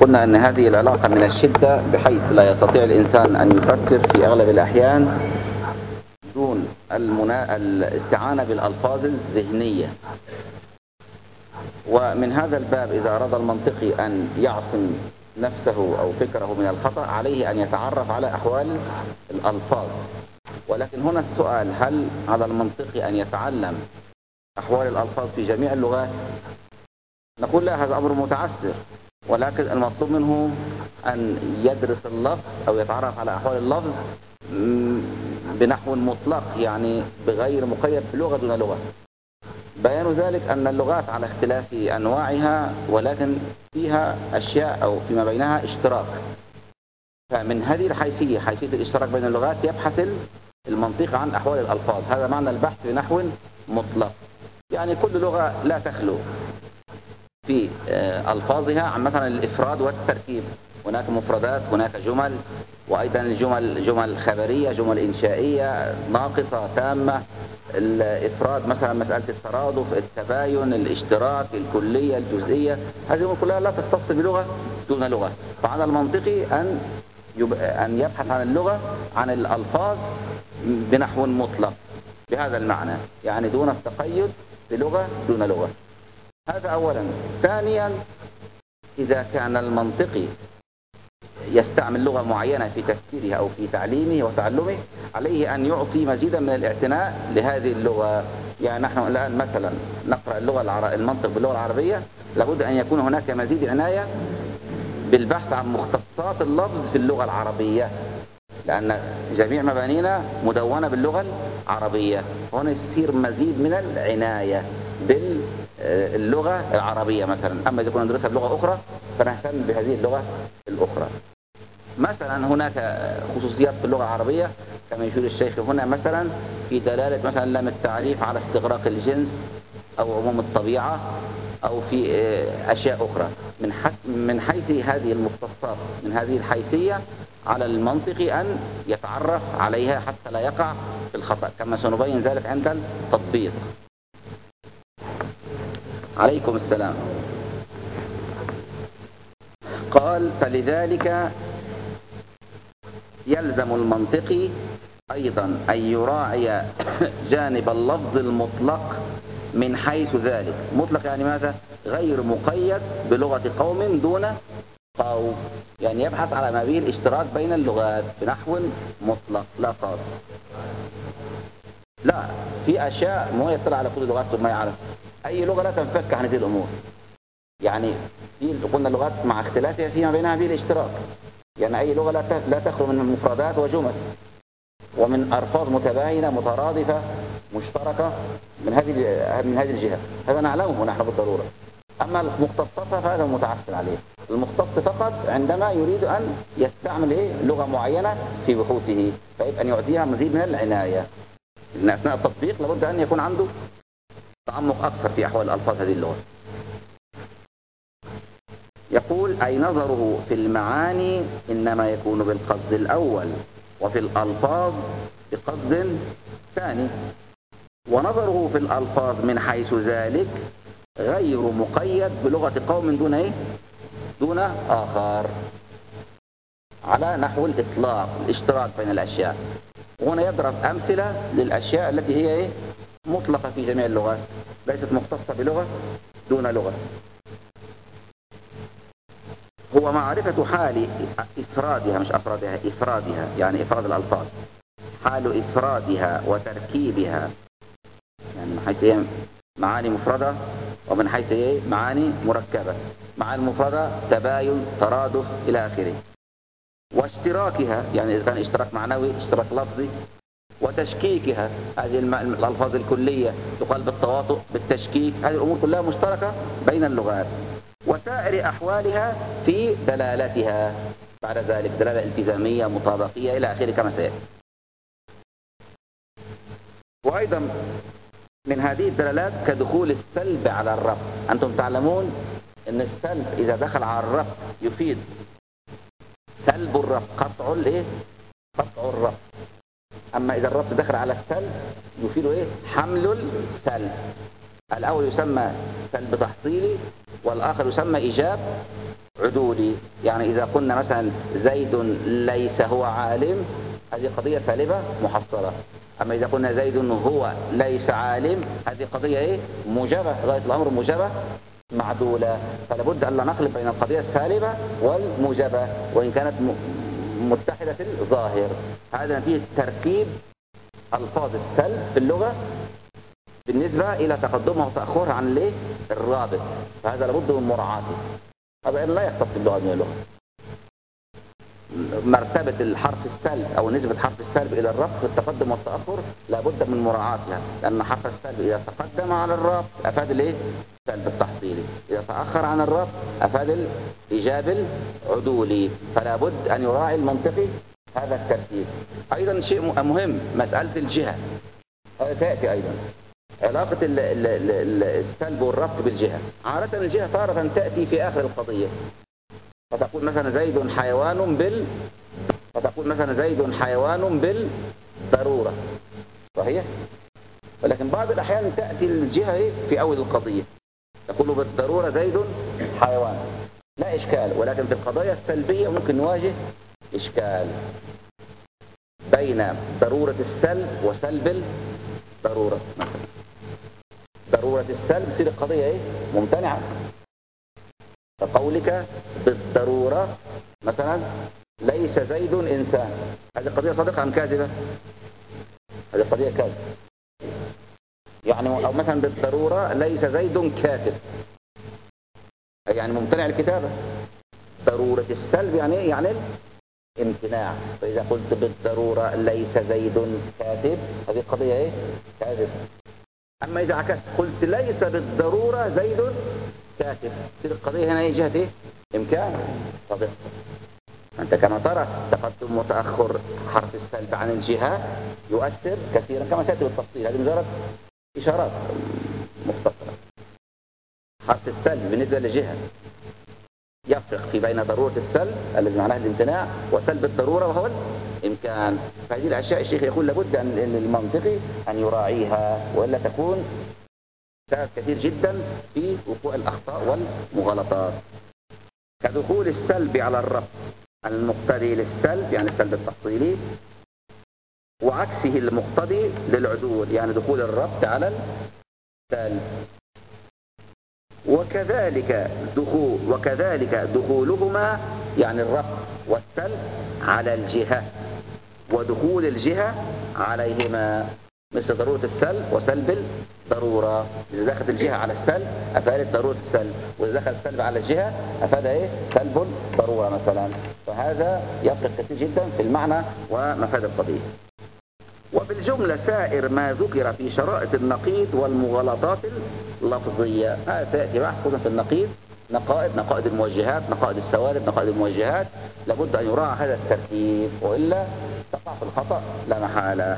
قلنا أن هذه العلاقة من الشدة بحيث لا يستطيع الإنسان أن يفكر في أغلب الأحيان دون الاستعانة بالألفاظ الذهنية. ومن هذا الباب إذا أراد المنطقي أن يعصم نفسه أو فكره من الخطأ عليه أن يتعرف على أحوال الألفاظ. ولكن هنا السؤال: هل على المنطقي أن يتعلم أحوال الألفاظ في جميع اللغات؟ نقول لا، هذا أمر متعسر، ولكن المطلوب منه أن يدرس اللفظ أو يتعرف على أحوال اللفظ بنحو مطلق، يعني بغير مقيد بلغة دون لغة. بيان ذلك أن اللغات على اختلاف أنواعها، ولكن فيها أشياء أو فيما بينها اشتراك. فمن هذه الحيثية، حيثية الاشتراك بين اللغات، يبحث المنطق عن أحوال الألفاظ. هذا معنى البحث بنحو مطلق، يعني كل لغة لا تخلو في ألفاظها عن مثلا الإفراد والتركيب. هناك مفردات، هناك جمل، وأيضا جمل خبرية، جمل إنشائية ناقصة تامة. الإفراد مثلا مسألة الترادف، التباين، الاشتراك، الكلية، الجزئية، هذه كلها لا تختص بلغة دون لغة. فعلى المنطقي أن يبحث عن اللغة، عن الألفاظ بنحو مطلق بهذا المعنى، يعني دون التقيد بلغة دون لغة. هذا أولا. ثانيا، إذا كان المنطقي يستعمل لغة معينة في تفكيرها أو في تعليمه وتعلمه، عليه أن يعطي مزيدا من الاعتناء لهذه اللغة. يعني نحن الآن مثلا نقرأ المنطق باللغة العربية، لابد أن يكون هناك مزيد عناية بالبحث عن مختصات اللفظ في اللغة العربية، لأن جميع مبانينا مدونة باللغة العربية. هنا يصير مزيد من العناية باللغة العربية مثلا. أما إذا كنا ندرسها بلغة أخرى فنهتم بهذه اللغة الأخرى. مثلا هناك خصوصيات في اللغة العربية كما يشير الشيخ هنا، مثلا في دلالة مثلا لام التعريف على استغراق الجنس أو عموم الطبيعة، أو في أشياء أخرى. من حيث هذه المختصات، من هذه الحيثية، على المنطق أن يتعرف عليها حتى لا يقع في الخطأ، كما سنبين ذلك عند التطبيق. عليكم السلام. قال: فلذلك يلزم المنطقي أيضا أن يراعي جانب اللفظ المطلق من حيث ذلك. مطلق يعني ماذا؟ غير مقيد بلغة قوم دون قوم، يعني يبحث على ما به الاشتراك بين اللغات بنحو مطلق لا خاص. لا، في أشياء ما يطلع على كل اللغات ثم يعرف. أي لغة لا تنفك عن هذه الأمور. يعني قلنا اللغات مع اختلافها فيما بينها به الاشتراك، يعني أي لغة لا تخلو من مفردات وجمل ومن ألفاظ متباينة مترادفة مشتركة من هذه الجهة. هذا نعلمه نحن بالضرورة. أما المختصة فهذا متعسر عليه. المختص فقط عندما يريد أن يستعمل لغة معينة في بحوثه، فيجب أن يعطيها مزيد من العناية. إن أثناء التطبيق لابد أن يكون عنده تعمق أكثر في أحوال الألفاظ هذه اللغة. يقول: أي نظره في المعاني إنما يكون بالقصد الأول، وفي الألفاظ بقصد ثاني. ونظره في الألفاظ من حيث ذلك غير مقيد بلغة قوم دون آخر، على نحو الإطلاق، الاشتراك بين الأشياء. وهنا يضرب أمثلة للأشياء التي هي مطلقة في جميع اللغات، ليست مختصة بلغة دون لغة. هو معرفة حال إفرادها، مش أفرادها، إفرادها يعني إفراد الألفاظ، حال إفرادها وتركيبها، يعني من حيث معاني مفردة ومن حيث معاني مركبة. مع المفردة تباين، ترادف إلى آخره. واشتراكها، يعني إذا كان اشتراك معنوي، اشتراك لفظي. وتشكيكها، هذه الألفاظ الكلية تقال بالتواطؤ، بالتشكيك. هذه الأمور كلها مشتركة بين اللغات. وسائر أحوالها في دلالتها بعد ذلك، دلالة التزامية، مطابقية إلى آخره كما سيأتي. وأيضا من هذه الدلالات كدخول السلب على الرفع. أنتم تعلمون أن السلب إذا دخل على الرفع يفيد سلب الرفع، قطع الرفع. أما إذا الرفع دخل على السلب يفيد حمل السلب. الأول يسمى سلب تحصيلي، والآخر يسمى إيجاب عدولي. يعني إذا قلنا مثلا زيد ليس هو عالم، هذه قضية سالبة محصلة. أما إذا قلنا زيد هو ليس عالم، هذه قضية إيه؟ موجبة، غاية الأمر موجبة معدولة. فلا بد أن لا نخلط بين القضية السالبة والموجبة وإن كانت متحدة في الظاهر. هذا نتيجة تركيب ألفاظ السلب في اللغة بالنسبة إلى تقدمها وتأخرها عن الايه؟ الرابط. فهذا لابد من مراعاته. هذا لا يختص باللغة من اللغة. مرتبة الحرف السلب أو نسبة حرف السلب إلى الرفع في التقدم والتأخر لابد من مراعاتها، لأن حرف السلب إذا تقدم على الرفع أفاد الايه؟ السلب التحصيلي، إذا تأخر عن الرفع أفاد الإيجاب العدولي. فلا بد أن يراعي المنطقي هذا الترتيب. أيضا شيء مهم مسألة الجهة، هذا تأتي أيضا علاقة السلب والرفع بالجهة. عادة الجهة تارة تأتي في آخر القضية، فتقول مثلا زيد حيوان بالضرورة، صحيح؟ ولكن بعض الأحيان تأتي الجهة في أول القضية، تقول بالضرورة زيد حيوان، لا إشكال. ولكن في القضايا السلبية ممكن نواجه إشكال بين ضرورة السلب وسلب الضرورة. مثلا ضرورة السلب تصير القضية إيه؟ ممتنعة، كقولك بالضرورة مثلا ليس زيد إنسان، هذه قضية صادقة أم كاذبة؟ هذه قضية كاذبة. يعني أو مثلا بالضرورة ليس زيد كاتب، يعني ممتنع الكتابة. ضرورة السلب يعني إيه؟ يعني امتناع. فإذا قلت بالضرورة ليس زيد كاتب، هذه قضية إيه؟ كاذب. أما إذا عكست قلت ليس بالضرورة زيد كاتب، تصير القضية هنا ايه؟ جهة ايه؟ امكان صدق. انت كما ترى تقدم وتأخر حرف السلب عن الجهة يؤثر كثيرا كما سيأتي بالتفصيل. هذه مجرد اشارات مختصرة. حرف السلب بالنسبة للجهة يفرق في بين ضرورة السلب الذي معناه الامتناع وسلب الضرورة وهو الامكان. فهذه الاشياء الشيخ يقول لابد ان المنطقي ان يراعيها، والا تكون سبب كثير جدا في وقوع الأخطاء والمغالطات. كدخول السلب على الرفع المقتضي للسلب، يعني السلب التفصيلي، وعكسه المقتضي للعدول، يعني دخول الرفع على السلب. وكذلك دخولهما، يعني الرفع والسلب، على الجهة ودخول الجهة عليهما، مثل ضرورة السلب وسلب الضرورة. إذا دخلت الجهة على السلب أفادت ضرورة السلب، وإذا دخل السلب على الجهة أفاد إيه؟ سلب الضرورة مثلا. فهذا يفرق كثير جدا في المعنى ومفاد القضية. وبالجملة سائر ما ذكر في شرائط النقيض والمغالطات اللفظية، هذا سيأتي بحث في النقيض، نقائض الموجهات، نقائض السوالب، نقائض الموجهات. لابد أن يراعى هذا الترتيب وإلا تقع في الخطأ لا محالة.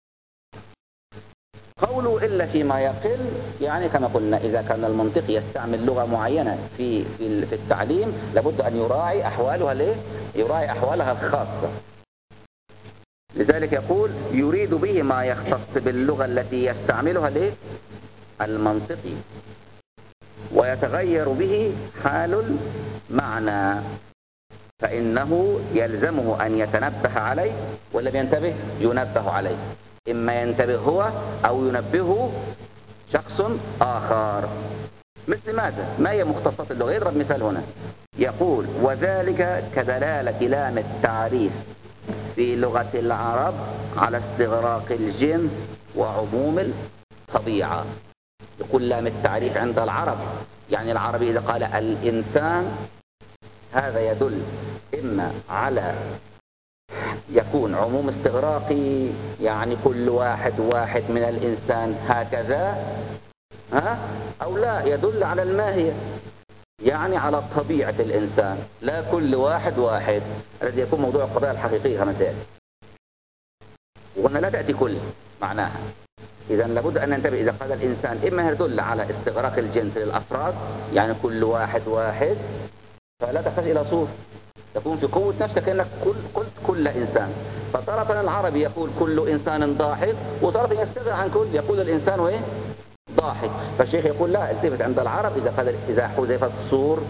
قولوا إلا فيما يقل، يعني كما قلنا إذا كان المنطق يستعمل لغة معينة في التعليم لابد أن يراعي أحوالها ليه؟ يراعي أحوالها الخاصة. لذلك يقول يريد به ما يختص باللغة التي يستعملها ليه؟ المنطقي، ويتغير به حال المعنى، فإنه يلزمه أن يتنبه عليه، ولا ينتبه؟ ينبه عليه. إما ينتبه هو أو ينبهه شخص آخر. مثل ماذا؟ ما هي مختصات اللغة؟ يضرب مثال هنا يقول وذلك كدلالة لام التعريف في لغة العرب على استغراق الجنس وعموم الطبيعة. يقول لام التعريف عند العرب، يعني العربي إذا قال الإنسان هذا يدل إما على يكون عموم استغراقي، يعني كل واحد من الإنسان هكذا، أو لا يدل على الماهية، يعني على طبيعة الإنسان، لا كل واحد الذي يكون موضوع القضايا الحقيقية كما سيأتي. وقلنا لا تأتي كل معناها. إذا لابد أن ننتبه إذا قال الإنسان إما يدل على استغراق الجنس للأفراد، يعني كل واحد فلا تحتاج إلى صور، تكون في قوة نفسك أنك قلت كل إنسان. فتارة العربي يقول كل إنسان ضاحك، وتارة يستغنى عن كل، يقول الإنسان ضاحك. فالشيخ يقول لا، التفت عند العرب إذا حذف الصور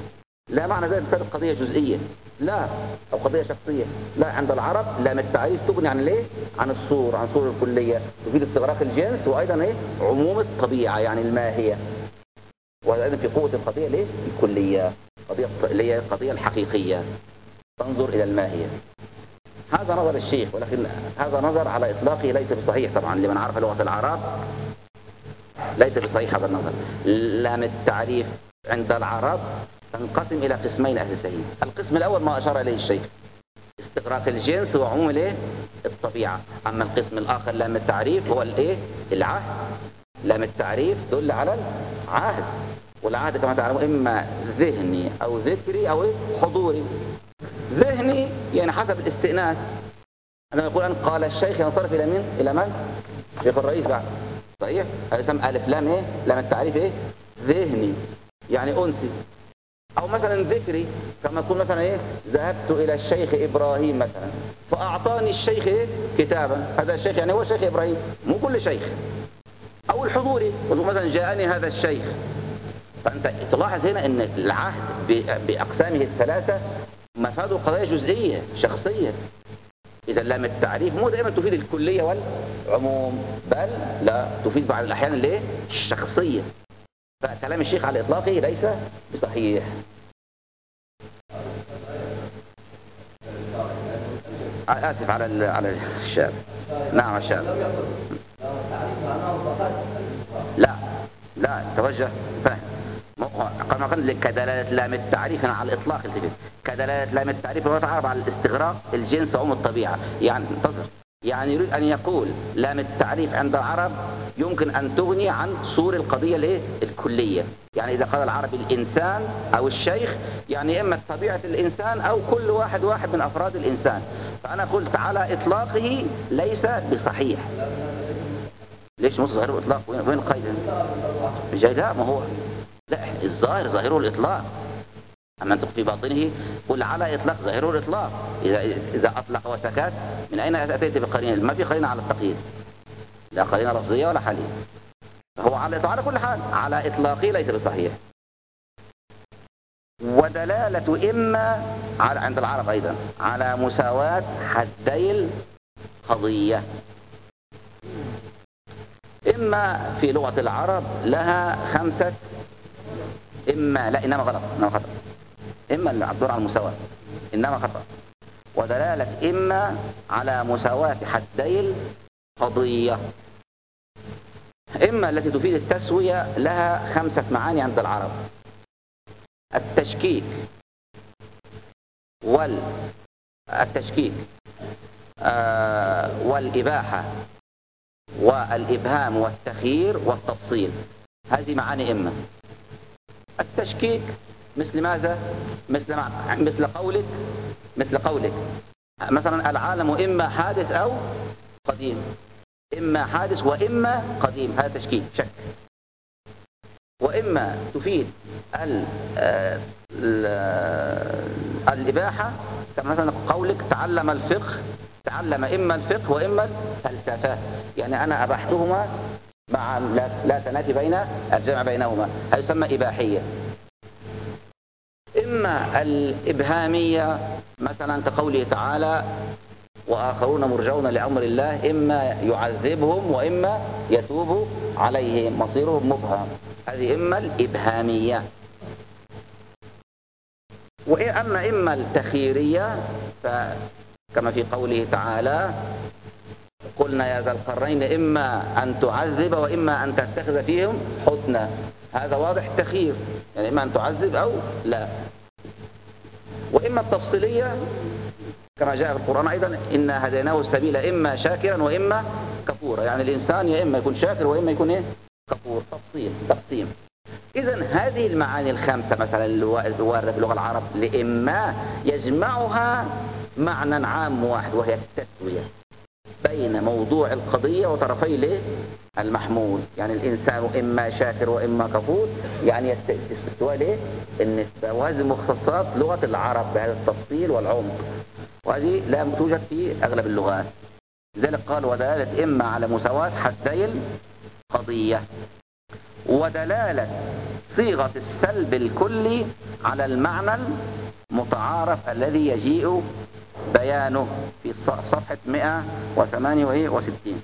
لا معنى ذلك تفيد قضية جزئية، لا، أو قضية شخصية، لا. عند العرب لام التعريف تغني عن الايه؟ عن الصور، عن صور الكلية، تفيد استغراق الجنس، وأيضا ايه؟ عموم الطبيعة، يعني الماهية. وأيضا في قوة القضية الايه؟ الكلية، قضية اللي هي القضية الحقيقية، تنظر إلى الماهية. هذا نظر الشيخ، ولكن هذا نظر على إطلاقه ليس بصحيح طبعا، لمن عرف لغة العرب ليس بصحيح هذا النظر. لام التعريف عند العرب تنقسم إلى قسمين أساسيين. القسم الأول ما أشار إليه الشيخ، استغراق الجنس وعموم الايه؟ الطبيعة. أما القسم الآخر لام التعريف هو الايه؟ العهد. لام التعريف تدل على العهد، والعهد كما تعلمون إما ذهني أو ذكري أو إيه؟ حضوري. ذهني يعني حسب الاستئناس، عندما يقول أن قال الشيخ ينصرف إلى مين؟ إلى من؟ شيخ الرئيس بعد، صحيح؟ هذا يسمى ألف لام إيه؟ لام التعريف إيه؟ ذهني، يعني أنسي. أو مثلا ذكري، كما يقول مثلا إيه؟ ذهبت إلى الشيخ إبراهيم مثلا، فأعطاني الشيخ إيه؟ كتابا، هذا الشيخ يعني هو الشيخ إبراهيم، مو كل شيخ. أو الحضوري، يقول مثلا جاءني هذا الشيخ. فأنت تلاحظ هنا أن العهد بأقسامه الثلاثة مفاده قضايا جزئية شخصية. إذا لام التعريف مو دائما تفيد الكلية والعموم، بل لا، تفيد بعض الأحيان الايه؟ الشخصية. فكلام الشيخ على إطلاقه ليس بصحيح. آسف على الشاب. نعم الشاب. لا توجه فهم. كما قلنا كدلالة لام التعريف على الإطلاق التفت، كدلالة لام التعريف هو تعرف على الاستغراق الجنس وعموم الطبيعة. يعني انتظر، يعني يريد أن يقول لام التعريف عند العرب يمكن أن تغني عن صور القضية الايه؟ الكلية. يعني إذا قال العرب الإنسان أو الشيخ، يعني إما طبيعة الإنسان أو كل واحد من أفراد الإنسان. فأنا قلت على إطلاقه ليس بصحيح. ليش مو ظاهره الإطلاق؟ وين القيد؟ لا، ما هو لا، الظاهر ظاهره الإطلاق. أما أنت في باطنه قل على إطلاق ظاهره الإطلاق. إذا أطلق وسكت من أين أتيت بقرينة؟ ما في قرينة على التقييد، لا قرينة لفظية ولا حالية. فهو على كل حال على إطلاقه ليس بصحيح. ودلالة إما عند العرب أيضا على مساواة حدي القضية. إما في لغة العرب لها خمسة إما، لا إنما غلط، إنما خطأ. إما اللي عبدور عن المساواة، إنما خطأ. ودلالة إما على مساواة حدي القضية. إما التي تفيد التسوية لها خمسة معاني عند العرب: التشكيك والإباحة والإبهام والتخيير والتفصيل. هذه معاني إما. التشكيك مثل ماذا؟ مثل قولك مثلا العالم إما حادث أو قديم، إما حادث وإما قديم، هذا تشكيك، شك. وإما تفيد الإباحة، كما مثلا قولك تعلم إما الفقه وإما الفلسفة، يعني أنا أبحتهما مع لا تنافي بين الجمع بينهما، هذا يسمى إباحية. إما الإبهامية مثلا كقوله تعالى وآخرون مرجعون لأمر الله إما يعذبهم وإما يتوب عليهم مصيرهم مبهم، هذه إما الإبهامية. إما التخييرية، فكما في قوله تعالى قلنا يا ذا القرنين إما أن تعذب وإما أن تتخذ فيهم حسنا، هذا واضح تخيير، يعني إما أن تعذب أو لا. وإما التفصيلية كما جاء في القرآن أيضا إنا هديناه السبيل إما شاكرا وإما كفورا، يعني الإنسان يا إما يكون شاكر وإما يكون كفور، تفصيل تقسيم. إذن هذه المعاني الخمسة مثلا الواردة في اللغة العرب لإما يجمعها معنى عام واحد، وهي التسوية بين موضوع القضية وطرفي المحمول. يعني الإنسان إما شاكر وإما كفور، يعني استواء النسبة. وهذه مختصات لغة العرب بهذا التفصيل والعمق، وهذه لا توجد في أغلب اللغات. لذلك قال ودلالة إما على مساواة حدي القضية. ودلالة صيغة السلب الكلي على المعنى المتعارف الذي يجيء بيانه في صفحة 168.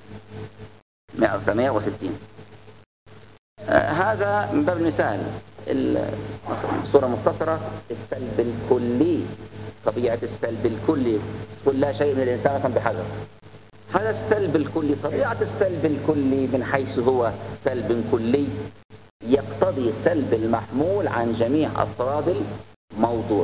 هذا من باب المثال. الصورة مختصرة. السلب الكلي، طبيعة السلب الكلي، قل لا شيء من الإنسان مثلا بحجر. هذا السلب الكلي، طبيعة السلب الكلي من حيث هو سلب كلي يقتضي سلب المحمول عن جميع أفراد الموضوع.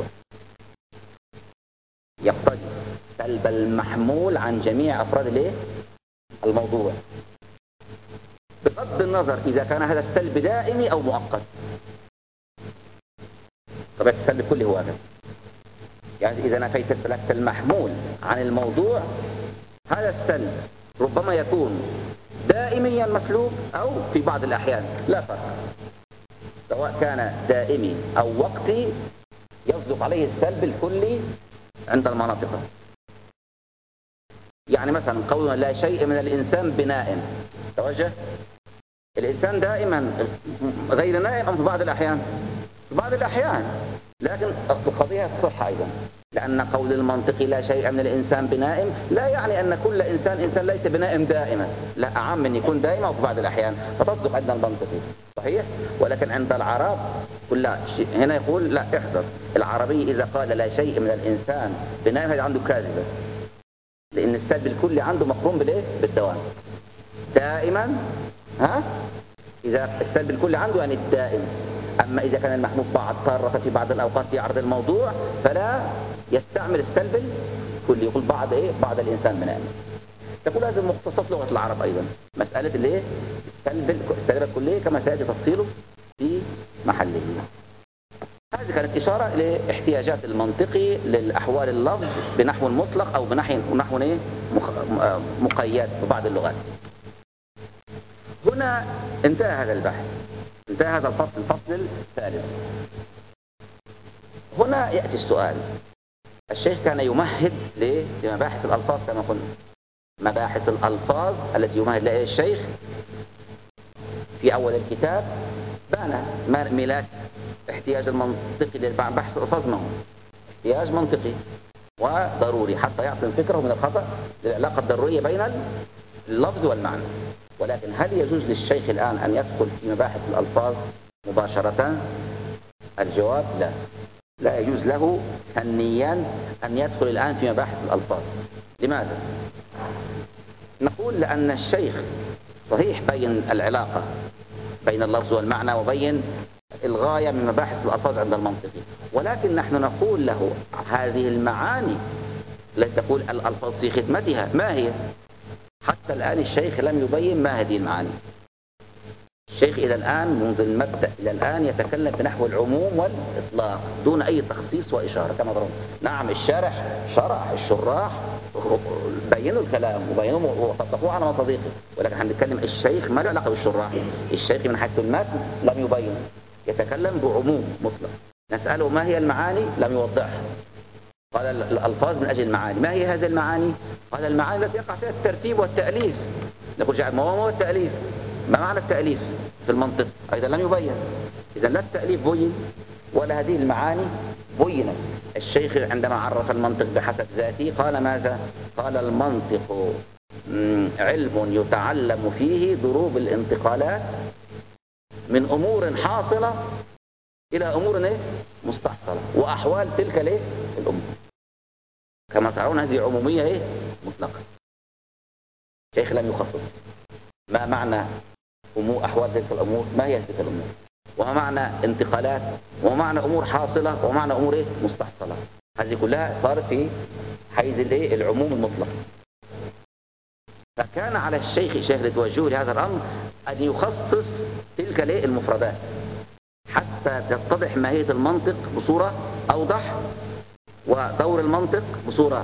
يقتضي سلب المحمول عن جميع أفراد الموضوع، بغض النظر إذا كان هذا السلب دائمي أو مؤقت. طبيعة السلب الكلي هو هذا. يعني إذا نفيت السلب المحمول عن الموضوع، هذا السلب ربما يكون دائميا مسلوب أو في بعض الأحيان، لا فرق، سواء كان دائمي أو وقتي يصدق عليه السلب الكلي عند المناطق. يعني مثلا قولنا لا شيء من الإنسان بنائم، توجه، الإنسان دائما غير نائم أم في بعض الأحيان؟ في بعض الأحيان، لكن القضية تصح أيضا، لأن قول المنطقي لا شيء من الإنسان بنائم لا يعني أن كل إنسان ليس بنائم دائما، لا، أعم من يكون دائما وفي بعض الأحيان، فتصدق عندنا المنطقي صحيح. ولكن عند العرب هنا يقول لا، احذر، العربي إذا قال لا شيء من الإنسان بنائم هذا عنده كاذبة، لأن السلب الكلي عنده مقرون بالدوام دائما. إذا السلب الكلي عنده يعني الدائم. أما إذا كان المحمود طارة في بعض الأوقات في عرض الموضوع فلا يستعمل السلب الكلي، يقول بعض الإنسان بنائم. تقول هذا مختصات لغة العرب أيضا، مسألة السلب الكلي كما سيأتي تفصيله في محله. هذه كانت إشارة لاحتياجات المنطقي للأحوال اللفظ بنحو مطلق أو بنحو مقيد في بعض اللغات. هنا انتهى هذا البحث، انتهى هذا الفصل الثالث. هنا يأتي السؤال. الشيخ كان يمهد لمباحث الألفاظ كما قلنا، مباحث الألفاظ التي يمهد لها الشيخ في أول الكتاب بان ملاك احتياج المنطقي لبحث الألفاظ، ما هو احتياج منطقي وضروري حتى يعصم فكره من الخطأ للعلاقة الضرورية بين اللفظ والمعنى. ولكن هل يجوز للشيخ الآن أن يدخل في مباحث الألفاظ مباشرة؟ الجواب لا، لا يجوز له فنيا أن يدخل الآن في مباحث الألفاظ. لماذا؟ نقول لأن الشيخ صحيح بين العلاقة بين اللفظ والمعنى وبين الغاية من مباحث الألفاظ عند المنطقي، ولكن نحن نقول له هذه المعاني التي تقول الألفاظ في خدمتها ما هي؟ حتى الآن الشيخ لم يبين ما هذه المعاني. الشيخ إلى الآن منذ المبدأ إلى الآن يتكلم بنحو العموم والإطلاق دون أي تخصيص وإشارة كما ضرب. نعم شرح الشراح بينوا الكلام وبينوا وطبقوه على مصادقه، ولكن هنتكلم الشيخ ما له علاقة بالشراح. الشيخ من حيث المتن لم يبين، يتكلم بعموم مطلق. نسأله ما هي المعاني لم يوضحها، قال الألفاظ من أجل المعاني. ما هي هذه المعاني؟ قال المعاني التي يقع فيها الترتيب والتأليف. نقول ما هو التأليف؟ ما معنى التأليف في المنطق؟ أيضا لم يبين. إذا لا التأليف بين ولا هذه المعاني بينت. الشيخ عندما عرف المنطق بحسب ذاته قال ماذا؟ قال المنطق علم يتعلم فيه ضروب الانتقالات من أمور حاصلة إلى أمور مستحصلة وأحوال تلك الأمور. كما ترون هذه عمومية مطلقة. الشيخ لم يخصص ما معنى أحوال تلك الأمور، ما هي تلك الأمور، وما معنى انتقالات، وما معنى أمور حاصلة، وما معنى أمور مستحصلة. هذه كلها صارت في حيز العموم المطلق. فكان على الشيخ لتوجهه لهذا الأمر أن يخصص تلك المفردات حتى تتضح ماهية المنطق بصورة أوضح ودور المنطق بصورة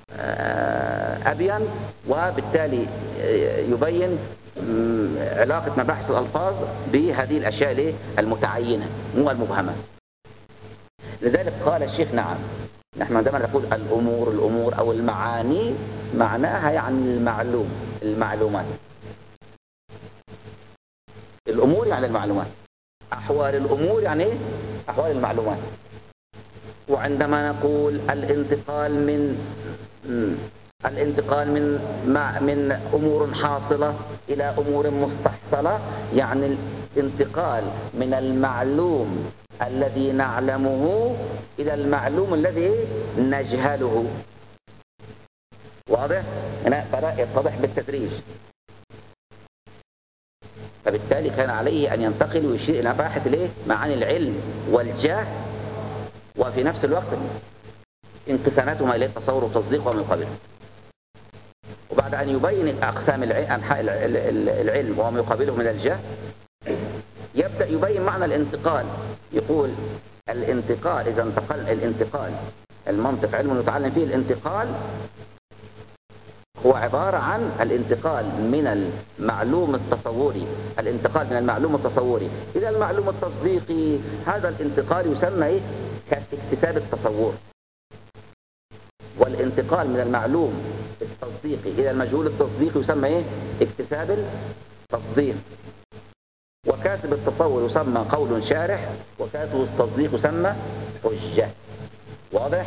أبين، وبالتالي يبين علاقة مباحث الألفاظ بهذه الأشياء المتعينة مو المبهمة. لذلك قال الشيخ نعم، نحن عندما نقول الأمور أو المعاني معناها يعني المعلومات. الأمور يعني المعلومات، أحوال الأمور يعني إيه؟ أحوال المعلومات. وعندما نقول الانتقال من أمور حاصلة إلى أمور مستحصلة، يعني الانتقال من المعلوم الذي نعلمه إلى المعلوم الذي نجهله. واضح؟ هنا بدأ يتضح بالتدريج. فبالتالي كان عليه أن ينتقل ويشير إلى مباحث معاني العلم والجاه، وفي نفس الوقت انقساماتهما إلى التصور والتصديق وما يقابله. وبعد أن يبين أقسام أنحاء العلم وما يقابله من الجاه، يبدأ يبين معنى الانتقال. يقول الانتقال، إذا انتقل الانتقال، المنطق علم يتعلم فيه، الانتقال هو عبارة عن الانتقال من المعلوم التصوري، الانتقال من المعلوم التصوري إلى المعلوم التصديقي. هذا الانتقال يسمى كاكتساب التصور. والانتقال من المعلوم التصديقي إلى المجهول التصديقي يسمى اكتساب التصديق. وكاتب التصور يسمى قول شارح، وكاتب التصديق يسمى حجة. واضح؟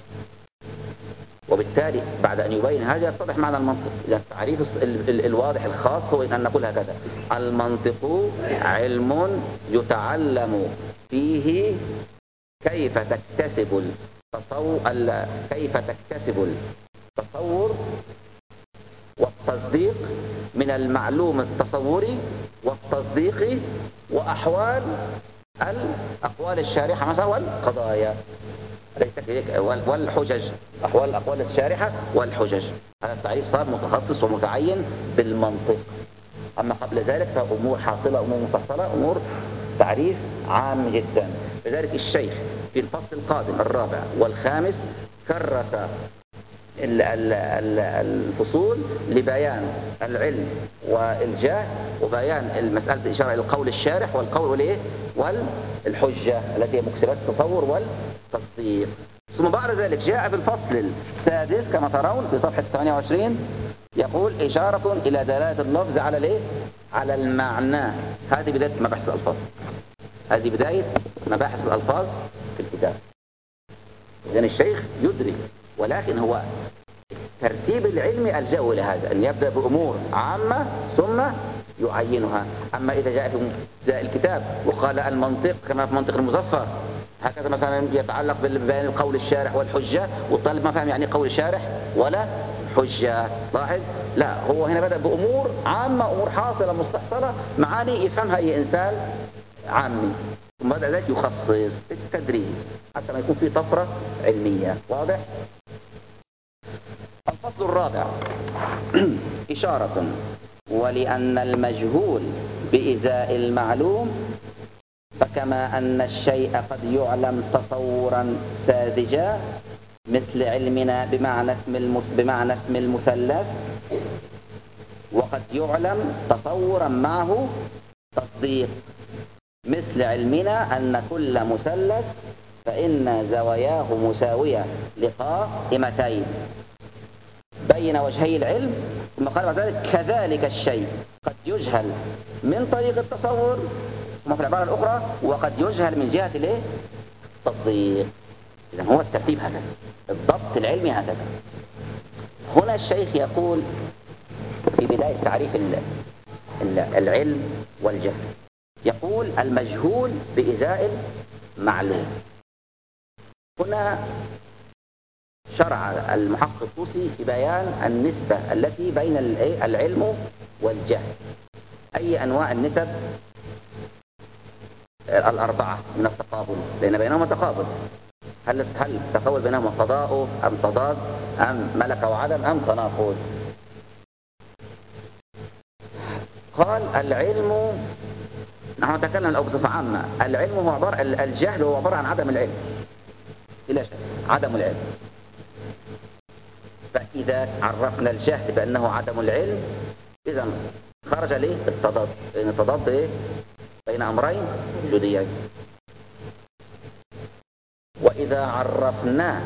وبالتالي بعد أن يبين هذا يتضح معنى المنطق. إذا التعريف الواضح الخاص هو أن نقول هكذا: المنطق علم يتعلم فيه كيف تكتسب التصور والتصديق من المعلوم التصوري والتصديقي، وأحوال الأقوال الشارحة مثلا والقضايا والحجج، أحوال الأقوال الشارحة والحجج. هذا التعريف صار متخصص ومتعين بالمنطق. أما قبل ذلك فأمور حاصلة، أمور مستحصلة، أمور تعريف عام جدا. لذلك الشيخ في الفصل القادم الرابع والخامس كرس الفصول لبيان العلم والجاه، وبيان المسألة إشارة إلى القول الشارح والقول والحجة التي هي مكسبات التصور والتصديق. ثم بعد ذلك جاء في الفصل السادس كما ترون في صفحة 28 يقول: إشارة إلى دلالة اللفظ على المعنى. هذه بداية مباحث الألفاظ، هذه بداية مباحث الألفاظ في الكتاب. إذن الشيخ يدرك، ولكن هو الترتيب العلمي ألجأه إلى هذا، أن يبدأ بأمور عامة ثم يعينها. أما إذا جاء في ابتداء الكتاب وقال المنطق كما في منطق المظفر هكذا مثلا يتعلق ببيان القول الشارح والحجة، والطالب ما فهم يعني قول الشارح ولا حجة، لاحظ؟ لا، هو هنا بدأ بأمور عامة، أمور حاصلة مستحصلة، معاني يفهمها أي إنسان عامي، ثم بعد ذلك يخصص التدريج حتى ما يكون في طفرة علمية. واضح؟ الفصل الرابع إشارة: ولأن المجهول بإزاء المعلوم، فكما أن الشيء قد يعلم تصورا ساذجا مثل علمنا بمعنى اسم المثلث، وقد يعلم تصورا معه تصديق مثل علمنا أن كل مثلث فإن زواياه مساوية لقائمتين بين وجهي العلم. ثم قال بعد ذلك: كذلك الشيء قد يجهل من طريق التصور، ثم في العبارة الأخرى: وقد يجهل من جهة التصديق. إذن هو الترتيب هكذا، الضبط العلمي هكذا. هنا الشيخ يقول في بداية تعريف العلم والجهل، يقول: المجهول بإزاء المعلوم. هنا شرع المحقق الطوسي في بيان النسبة التي بين العلم والجهل. أي أنواع النسب الأربعة من التقابل، لأن بينهما تقابل. هل التقابل بينهما تضاؤف أم تضاد أم ملكة وعدم أم تناقض؟ قال: العلم، نحن نتكلم الأول بصفة عامة، العلم هو عبارة، الجهل هو عبارة عن عدم العلم، بلا شك عدم العلم. فإذا عرفنا الجهل بأنه عدم العلم، إذا خرج التضاد، لأن التضاد بين أمرين وجوديين. وإذا عرفنا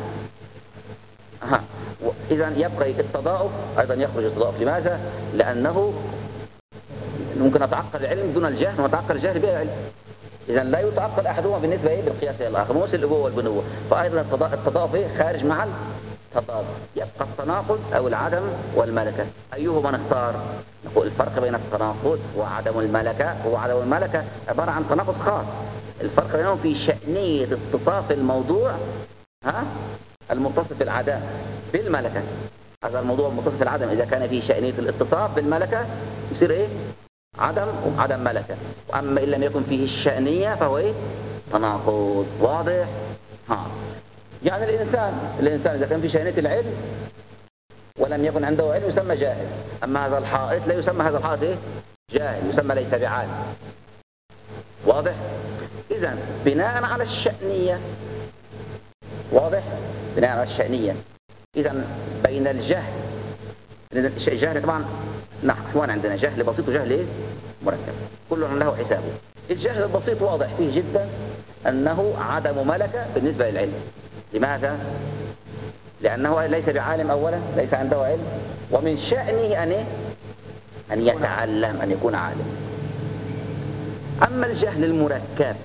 إذا يبقى التضاؤف، أيضا يخرج التضاؤف. لماذا؟ لأنه ممكن أتعقل العلم دون الجهل وأتعقل الجهل بلا علم. إذا لا يتعقل أحدهما بالنسبة إيه بالقياس إلى الآخر، مثل الأبوة والبنوة. فأيضا التضاد خارج مع التضاد، يبقى التناقض أو العدم والملكة. أيهما نختار؟ نقول الفرق بين التناقض وعدم الملكة. هو عدم الملكة عبارة عن تناقض خاص، الفرق بينهم في شأنية اتصاف الموضوع المتصف بالعدم بالملكة. هذا الموضوع المتصف بالعدم إذا كان فيه شأنية الاتصاف بالملكة يصير إيه؟ عدم ملكة. وأما إن لم يكن فيه الشأنية فهو إيه؟ تناقض. واضح؟ يعني الإنسان إذا كان فيه شأنية العلم ولم يكن عنده علم يسمى جاهل. أما هذا الحائط لا يسمى هذا الحائط إيه؟ جاهل، يسمى ليس بعالم. واضح؟ إذن بناء على الشأنية، واضح؟ بناء على الشأنية إذن بين الجهل طبعا نحن عندنا جهل بسيط وجهل إيه؟ مركب، كل له حسابه. الجهل البسيط واضح فيه جدا أنه عدم ملكة بالنسبة للعلم. لماذا؟ لأنه ليس بعالم أولا، ليس عنده علم، ومن شأنه أن يتعلم، أن يكون عالم. أما الجهل المركب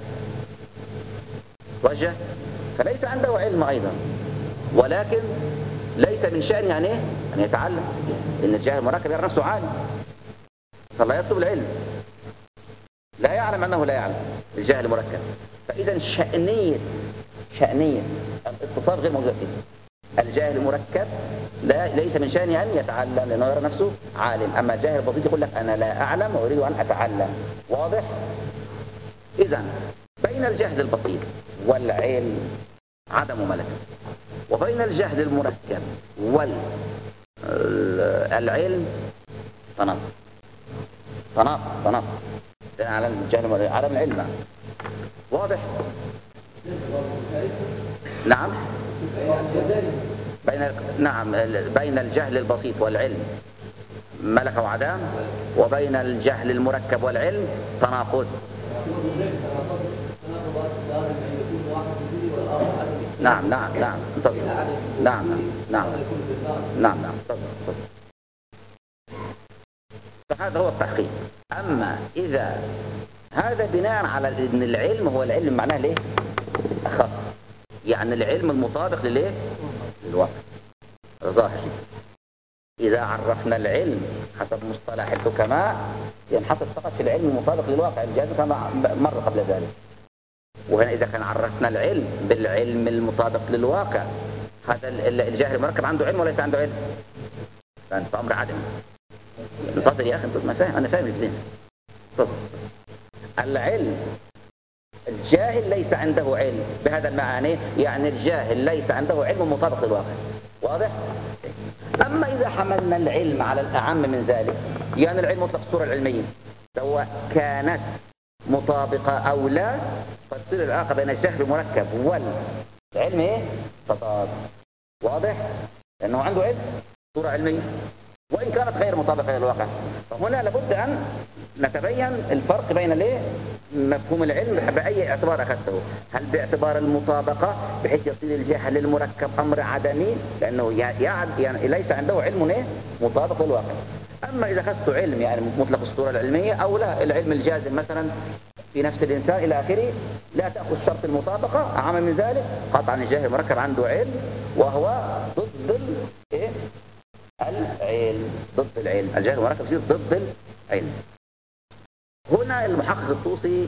وجه فليس عنده علم أيضا، ولكن ليس من شأنه أن يتعلم، إن الجهل المركب يرى نفسه عالم فلا يطلب العلم، لا يعلم أنه لا يعلم. الجهل المركب فإذا شأنية الاتصال غير موجود فيه. الجاهل المركب ليس من شأنه أن يتعلم لأنه يرى نفسه عالم. أما الجاهل البسيط يقول لك أنا لا أعلم وأريد أن أتعلم. واضح؟ إذن بين الجهل البسيط والعلم عدم ملكة، وبين الجهل المركب والعلم تناقض على الجهل عدم العلم. واضح؟ نعم. بين الجهل البسيط والعلم ملكة وعدم، وبين الجهل المركب والعلم تناقض. نعم فهذا هو التحقيق. أما إذا هذا بناء على أن العلم هو العلم معناه ليه؟ أخص، يعني العلم المطابق للواقع ظاهر. إذا عرفنا العلم حسب مصطلح الحكماء ينحصر فقط في العلم المطابق للواقع الجاز كما مر قبل ذلك. وهنا إذا كان عرفنا العلم بالعلم المطابق للواقع، هذا الجاهل المركب عنده علم وليس عنده علم، فأنت أمر عدم. انتظر يا أخي، أنا فاهم الاثنين. العلم الجاهل ليس عنده علم بهذا المعنى، يعني الجاهل ليس عنده علم مطابق للواقع. واضح؟ أما إذا حملنا العلم على الأعم من ذلك، يعني العلم مطلق الصورة العلمية سواء كانت مطابقة أو لا، فتصير العلاقة بين الجهل المركب والعلم تضاد. واضح؟ لأنه عنده علم صورة علمية وإن كانت غير مطابقة للواقع. فهنا لابد أن نتبين الفرق بين مفهوم العلم بأي اعتبار أخذته. هل باعتبار المطابقة بحيث يصير الجهل المركب أمر عدمي لأنه يعني ليس عنده علم مطابق للواقع. أما إذا أخذت علم يعني مطلق الصورة العلمية أو لا، العلم الجازم مثلا في نفس الإنسان إلى آخره، لا تأخذ شرط المطابقة. أعم من ذلك قطعا الجهل المركب عنده علم وهو ضد العلم، ضد العلم. الجهل المركب يصير ضد العلم. هنا المحقق الطوسي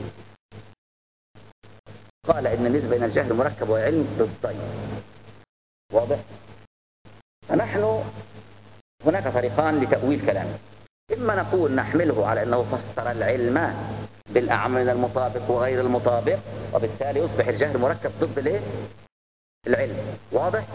قال إن النسبة بين الجهل المركب والعلم ضدين. واضح؟ فنحن هناك طريقان لتأويل كلامه. إما نقول نحمله على أنه فسر العلم بالأعم من المطابق وغير المطابق، وبالتالي يصبح الجهل المركب ضد العلم. واضح؟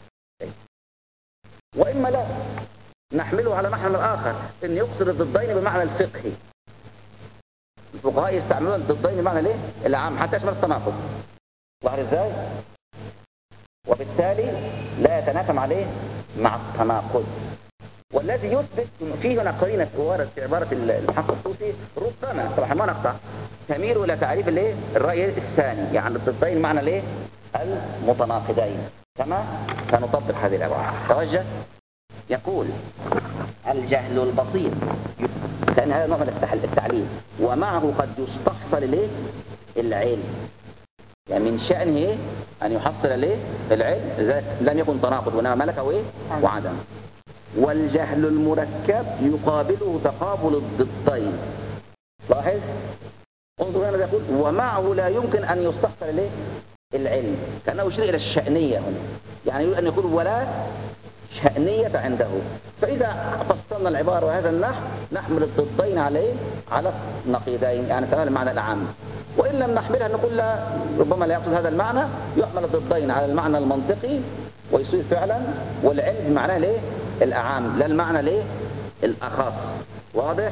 وإما لا، نحمله على معنى آخر، أن يقصد الضدين بمعنى الفقهي. الفقهاء يستعملون الضدين بمعنى العام حتى يشمل التناقض. ظهر ازاي؟ وبالتالي لا يتناكم عليه مع التناقض. والذي يثبت فيه هنا قرينة وارد في عبارة المحقق الطوسي ربما طبعا ما نقطع تميل إلى تعريف الرأي الثاني، يعني الضدين معنى المتناقضين، كما سنطبق هذه العبارة. توجه يقول الجهل البسيط كان هذا نوع من التعليل، ومعه قد يستحصل إليه العلم، يعني من شأنه إيه؟ أن يحصل إليه العلم، لذلك لم يكن تناقض وإنما ملكه إيه؟ وعدم. والجهل المركب يقابله تقابل الضدين. لاحظ، انظر هنا يقول ومعه لا يمكن أن يستحصل إليه العلم، كأنه يشير إلى الشأنية هنا، يعني يريد أن يقول ولا شأنية عنده. فإذا فصلنا العبارة وهذا النحو نحمل الضدين عليه على النقيضين، يعني تمام المعنى الأعم. وإن لم نحملها نقول لا، ربما لا يقصد هذا المعنى، يحمل الضدين على المعنى المنطقي ويصير فعلا، والعلم بمعناه ليه الأعام لا المعنى ليه الأخص. واضح؟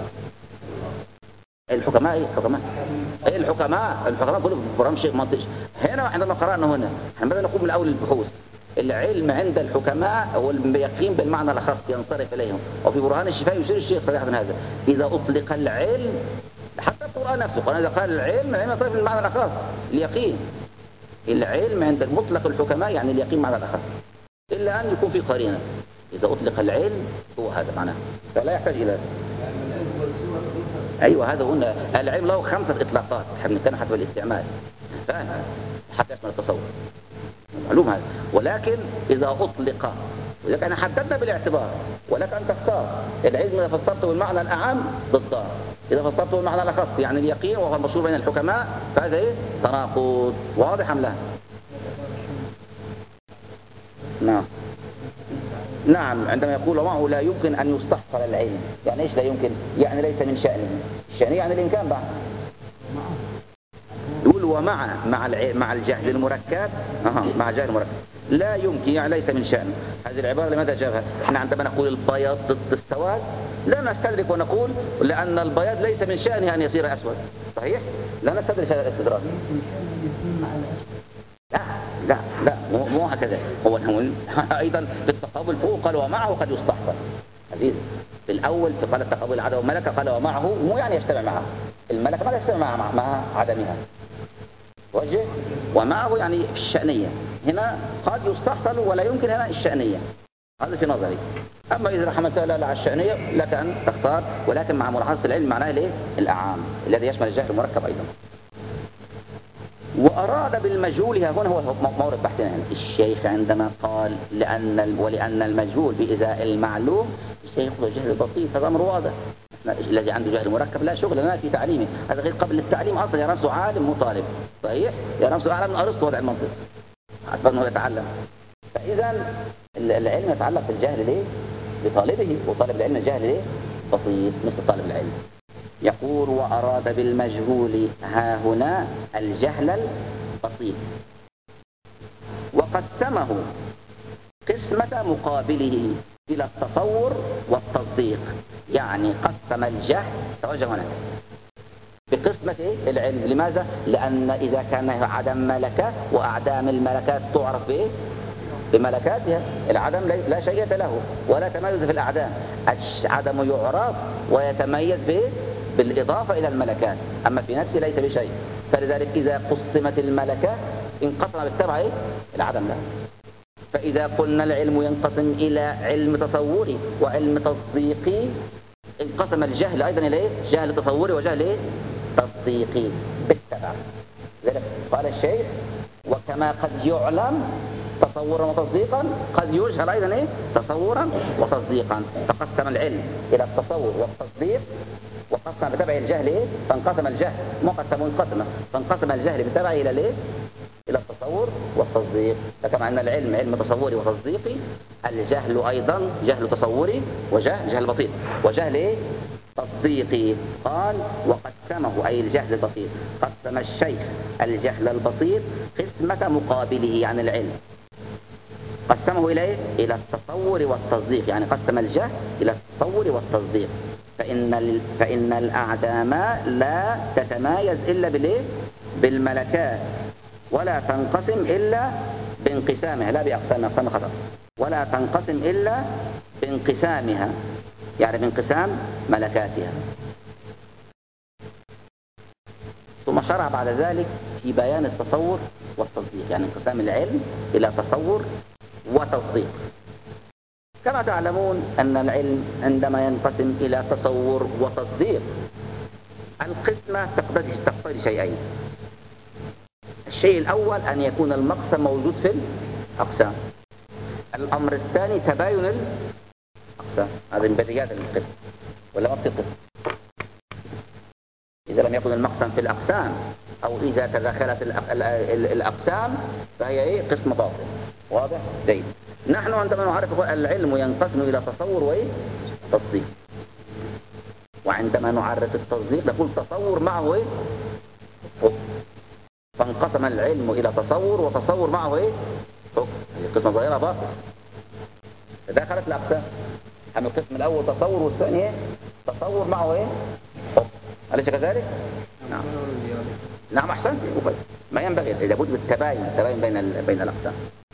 الحكماء كلهم برام شيء منطقي. هنا عندما قرأنا هنا بدنا نقوم من أول البحوث. العلم عند الحكماء هو اليقين بالمعنى الأخص ينصرف إليهم، وفي برهان الشفاء يشير الشيخ صريحا من هذا. إذا أطلق العلم، حتى القرآن نفسه إذا قال العلم ينصرف بالمعنى الأخص اليقين. العلم عند المطلق الحكماء يعني اليقين معنى الأخص، إلا أن يكون في قرينة. إذا أطلق العلم هو هذا معناه، فلا يحتاج إلى أيوة. هذا هنا العلم له 5 إطلاقات، احنا بنتكلم حتى بالاستعمال فاهم، حتى يشمل التصور، معلوم هذا. ولكن إذا أطلق، ولكن احنا حددنا بالاعتبار، ولك أن تختار. العلم إذا فسرته بالمعنى الأعم ضده، إذا فسرته بالمعنى الأخص يعني اليقين وهو المشهور بين الحكماء، فهذا إيه؟ تناقض. واضح أم لا؟ نعم. عندما يقول ومعه لا يمكن أن يستحصل العلم، يعني إيش لا يمكن؟ يعني ليس من شأنه. الشأنية يعني الإمكان بعد. يقول مع الجهل المركب، مع الجهل المركب لا يمكن، يعني ليس من شأنه. هذه العبارة لماذا جابها؟ احنا عندما نقول البياض ضد السواد لا نستدرك ونقول لأن البياض ليس من شأنه أن يصير أسود، صحيح؟ لا نستدرك هذا الاستدراك. لا مو هكذا. هو أيضا في التقابل فوق قال ومعه قد يستحصل. عزيز في الأول في قال التقابل العدم والملكة قال ومعه، مو يعني يجتمع معها الملكة، ما يجتمع مع عدمها. وجه ومعه يعني في الشأنية، هنا قد يستحصل ولا يمكن هنا الشأنية. هذا في نظري. أما إذا حملتها لا على الشأنية لك أن تختار، ولكن مع ملاحظة العلم معناه ليه الأعام الذي يشمل الجهل المركب أيضا. وأراد بالمجهول هنا هو مورد بحثنا هنا. الشيخ عندما قال ولأن المجهول بإزاء المعلوم، الشيخ يقول الجهل البسيط، هذا أمر واضح. الذي عنده جهل مركب لا شغل لنا في تعليمه، هذا غير قبل التعليم أصلا، يرى نفسه عالم مو طالب، صحيح؟ يرى نفسه أعلم من أرسطو وضع المنطق، أكبر أنه يتعلم. فإذا العلم يتعلق بالجهل ليه؟ لطالبه، وطالب العلم الجهل ليه؟ بسيط مثل طالب العلم. يقول وأراد بالمجهول ها هنا الجهل البسيط، وقسمه قسمة مقابله إلى التصور والتصديق. يعني قسم الجهل، توجه هنا بقسمة العلم. لماذا؟ لأن إذا كان عدم ملكة، وأعدام الملكات تعرف بإيه؟ بملكاتها. العدم لا شيء له ولا تميز في الأعدام. العدم يعرف ويتميز به بالإضافة إلى الملكات، أما في نفسه ليس بشيء. فلذلك إذا قسمت الملكة انقسم بالتبع العدم له. فإذا قلنا العلم ينقسم إلى علم تصوري وعلم تصديقي، انقسم الجهل أيضا إلى جهل تصوري وجهل تصديقي بالتبع. لذلك قال الشيخ وكما قد يعلم تصورا وتصديقا قد يجهل أيضا تصورا وتصديقا. فقسم العلم إلى التصور والتصديق، وقسم بتبع الجهل فانقسم الجهل، فانقسم الجهل بتبعه إلى إلى التصور والتصديق. فكما أن العلم علم تصوري وتصديقي، الجهل أيضا جهل تصوري وجهل بسيط وجهل تصديقي. قال وقسمه أي الجهل البسيط، قسم الشيخ الجهل البسيط قسمة مقابله يعني العلم، قسمه إلى التصور والتصديق، يعني قسم الجهل إلى التصور والتصديق. فإن الأعدام لا تتمايز إلا بالملكات، ولا تنقسم إلا بانقسامها، لا بأقسامها، أقسام خطأ، ولا تنقسم إلا بانقسامها، يعني بانقسام ملكاتها. ثم شرع بعد ذلك في بيان التصور والتصديق، يعني انقسام العلم إلى تصور وتصديق. كما تعلمون أن العلم عندما ينقسم إلى تصور وتصديق، القسمة تقتضي شيئين. الشيء الأول أن يكون المقسم موجود في الأقسام. الأمر الثاني تباين الأقسام. هذا من بديهيات القسم، ولا ما تصير قسم إذا لم يكن المقسم في الأقسام، أو إذا تداخلت الأقسام فهي إيه؟ قسم باطل. واضح؟ جيد. نحن عندما نعرف العلم ينقسم إلى تصور وتصديق، وعندما نعرف التصديق نقول تصور معه إيه؟ حكم. فانقسم العلم إلى تصور وتصور معه إيه؟ حكم. القسم ظاهرة باطل تداخلت الأقسام. أما القسم الأول تصور والثاني إيه؟ تصور معه إيه؟ حكم. أليس كذلك؟ نعم. نعم أحسنت. ما ينبغي، لابد من التباين بين الأقسام.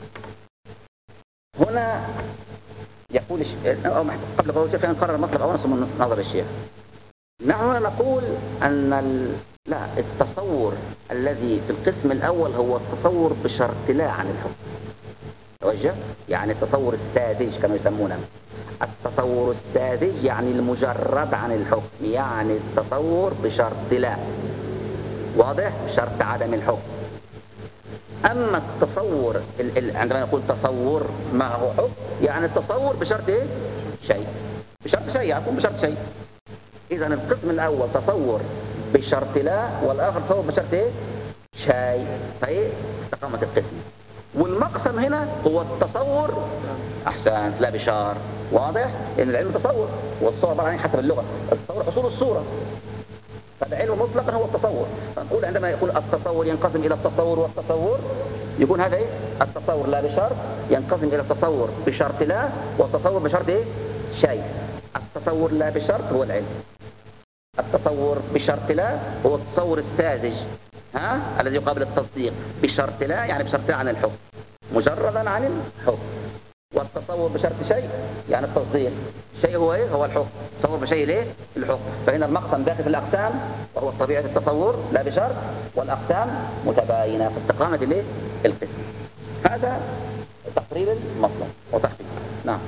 هنا يقول قبل قول الشيخ نقرر المطلب أولا ثم نظر الشيخ. نحن هنا نقول أن لا، التصور الذي في القسم الأول هو التصور بشرط لا عن الحكم. توجه؟ يعني التصور الساذج كما يسمونه. التصور الساذج يعني المجرد عن الحكم، يعني التصور بشرط لا. واضح؟ شرط عدم الحكم. أما التصور عندما نقول تصور معه حكم، يعني التصور بشرط إيه؟ شيء. بشرط شيء، يكون بشرط شيء. إذا القسم الأول تصور بشرط لا، والآخر تصور بشرط إيه؟ شيء. فإيه؟ استقامت القسم. والمقسم هنا هو التصور أحسنت لا بشار. واضح؟ إن العلم تصور، والصورة عبارة عن حسب اللغة. التصور حصول الصورة، فالعلم مطلقا هو التصور. فنقول عندما يقول التصور ينقسم إلى التصور والتصور، يكون هذا إيه؟ التصور لا بشرط ينقسم إلى التصور بشرط لا، والتصور بشرط إيه؟ شيء. التصور لا بشرط هو العلم. التصور بشرط لا هو التصور الساذج، الذي يقابل التصديق بشرط لا، يعني بشرط لا عن الحكم، مجردا عن الحكم. والتصور بشرط شيء يعني التصديق. شيء هو ايه؟ هو الحكم. تصور بشيء ليه؟ الحكم. فهنا المقسم داخل في الأقسام، وهو طبيعة التصور لا بشرط، والأقسام متباينة في استقامة ليه؟ القسم. هذا تقرير المطلب وتحقيق. نعم.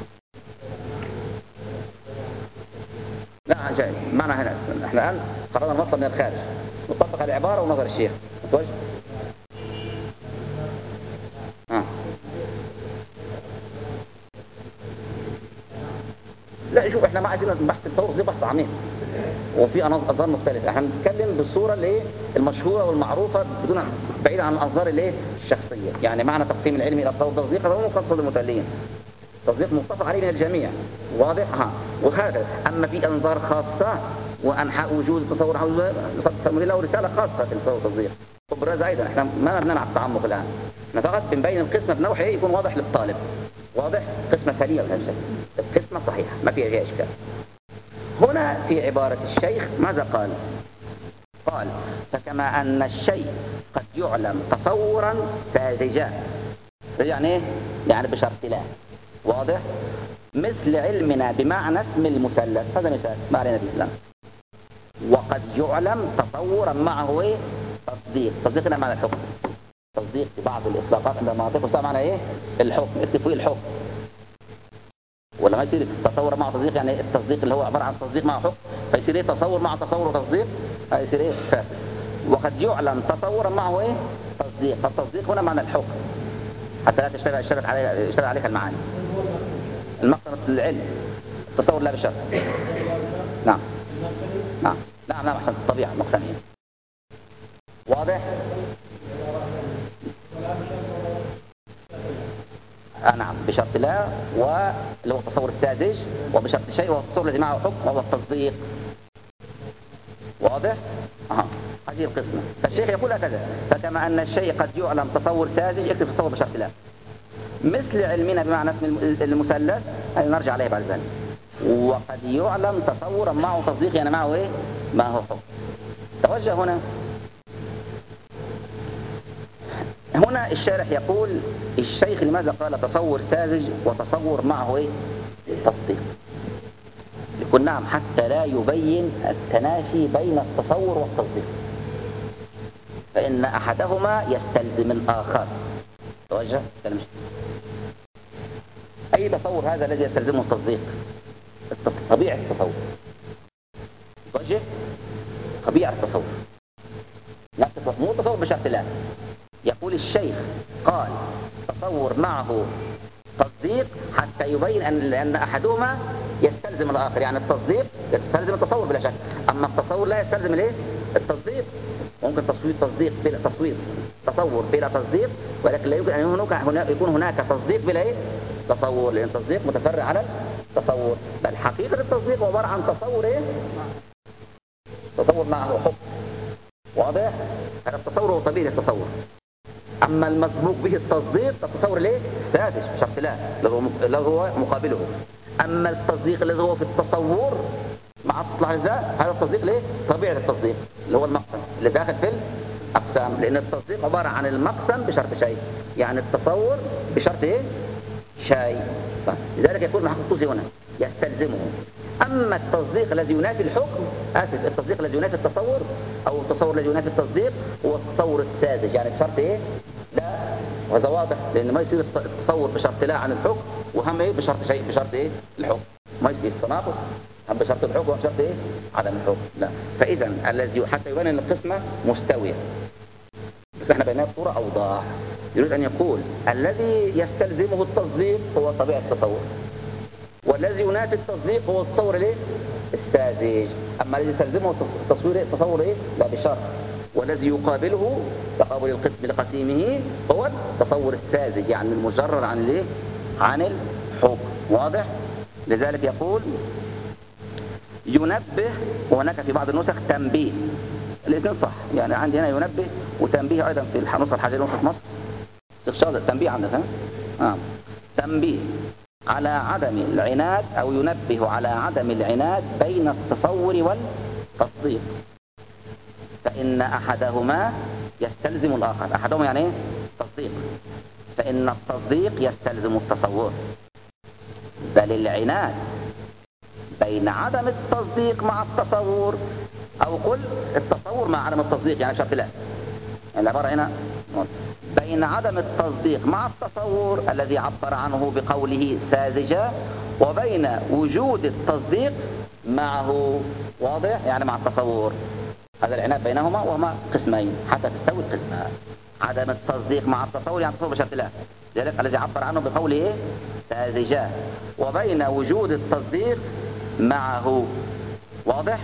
لا جاي معنا هنا. احنا الآن قررنا المطلب من الخارج، نطبق العبارة ونظر الشيخ. متوجه؟ لا شوف، احنا ما عايزين بحث التصور دي بحث عميق وفي انظار مختلفه. احنا بنتكلم بالصوره اللي المشهوره والمعروفه بدون بعيد عن الانظار اللي الشخصيه. يعني معنى تقسيم العلم الى تصور وتصديق هذا هو مخصص للمتألين، تصديق متفق عليه من الجميع. واضح؟ وهذا اما في انظار خاصه وانحاء وجود التصور له رساله خاصه في التصور والتصديق. وبالرأي ايضا احنا ما بدنا نلعب التعمق الان، احنا فقط بنبين القسمه بنوعه يكون واضح للطالب. واضح؟ قسمة سليمة بهذا الشكل، قسمة صحيحة ما فيها إشكال. هنا في عبارة الشيخ ماذا قال؟ قال فكما أن الشيء قد يعلم تصورا ساذجا، يعني إيه؟ يعني بشرط لا. واضح؟ مثل علمنا بمعنى اسم المثلث، هذا مثال ما علينا به الآن. وقد يعلم تصورا معه إيه؟ تصديق. تصديقنا معنى الحكم. تصديق في بعض الإطلاقات عند المناطق وصار معنى إيه؟ الحكم، اتفاق الحكم. ولا ما يصير تصور مع تصديق، يعني التصديق اللي هو عبارة عن تصديق مع حكم، فيصير إيه؟ تصور مع تصور وتصديق، هيصير إيه؟ فاسد. وقد يعلم تصورا معه إيه؟ تصديق. فالتصديق هنا معنى الحكم حتى لا تشتبه عليك المعاني. المقصد العلم، التصور لا بشرط. نعم نعم نعم نعم أحسن. الطبيعة مقسمين. واضح؟ نعم بشرط لا، واللي هو التصور الساذج، وبشرط شيء وهو التصور الذي معه حكم وهو التصديق. واضح؟ هذه القسمة. فالشيخ يقول هكذا فكما أن الشيء قد يعلم تصور ساذج اكتب تصور بشرط لا، مثل علمنا بمعنى اسم المثلث، نرجع عليه بعد ذلك. وقد يعلم تصورا معه تصديق، يعني معه ايه؟ معه حكم. توجه هنا الشارح يقول الشيخ لماذا قال تصور ساذج وتصور معه ايه؟ تصديق. يقول نعم حتى لا يبين التنافي بين التصور والتصديق، فإن أحدهما يستلزم الآخر. توجه أي تصور هذا الذي يستلزمه التصديق؟ طبيعة التصور. وجه طبيعة التصور، مو تصور بشرط لا. يقول الشيخ قال تصور معه تصديق حتى يبين أن أحدهما يستلزم الآخر، يعني التصديق يستلزم التصور بلا شك، أما التصور لا يستلزم الايه؟ التصديق. ممكن تصور بلا تصديق، ولكن لا يمكن أن يكون هناك تصديق بلا ايه؟ تصور، لأن التصديق متفرع على التصور. بل حقيقة التصديق عبارة عن تصور ايه؟ تصور معه حكم. واضح؟ هذا التصور هو طبيعي التصور. أما المسبوق به التصديق فالتصور ليه؟ ساذج بشرط لا، لو هو مقابله. أما التصديق الذي هو في التصور مع تطلع الزاء، هذا التصديق ليه؟ طبيعة التصديق اللي هو المقسم اللي داخل في الأقسام، لأن التصديق عبارة عن المقسم بشرط شيء، يعني التصور بشرط ايه؟ شيء. لذلك يكون محقق الطوسي هنا يستلزمه. أما التصديق الذي ينافي الحكم، التصديق الذي ينافي التصور أو التصور الذي ينافي التصديق هو التصور الساذج، يعني بشرط إيه؟ لا. وهذا واضح، لأن ما يصير التصور بشرط لا عن الحكم، وهم إيه؟ بشرط شيء بشرط إيه؟ الحكم. ما يصير التناقض، هم بشرط الحكم وبشرط إيه؟ عدم الحكم. لا. فإذا الذي حتى يبين أن القسمة مستوية، بس احنا بينها بصورة أوضح. يريد أن يقول الذي يستلزمه التصديق هو طبيعة التصور، والذي ينافي التصديق هو التصور الايه؟ الساذج. اما الذي يستلزمه التصور ايه؟ لا بشرط. والذي يقابله تقابل القسم لقسيمه هو التصور الساذج، يعني المجرد عن الايه؟ عن الحكم. واضح؟ لذلك يقول ينبه، وهناك في بعض النسخ تنبيه، الاثنين صح، يعني عندي هنا ينبه وتنبيه ايضا في النسخ الحجرية في مصر. استخشاص التنبيه عندك ها؟ تنبيه على عدم العناد، أو ينبه على عدم العناد بين التصور والتصديق، فإن أحدهما يستلزم الآخر. أحدهما يعني ايه؟ تصديق، فإن التصديق يستلزم التصور، بل العناد بين عدم التصديق مع التصور، أو قل التصور مع عدم التصديق، يعني شرط لا. يعني العبارة هنا بين عدم التصديق مع التصور الذي عبر عنه بقوله ساذجة، وبين وجود التصديق معه. واضح؟ يعني مع التصور. هذا العناد بينهما، وهما قسمين حتى تستوي القسمة. عدم التصديق مع التصور يعني التصور بشرط الله، ذلك الذي عبر عنه بقوله ساذجة، وبين وجود التصديق معه. واضح؟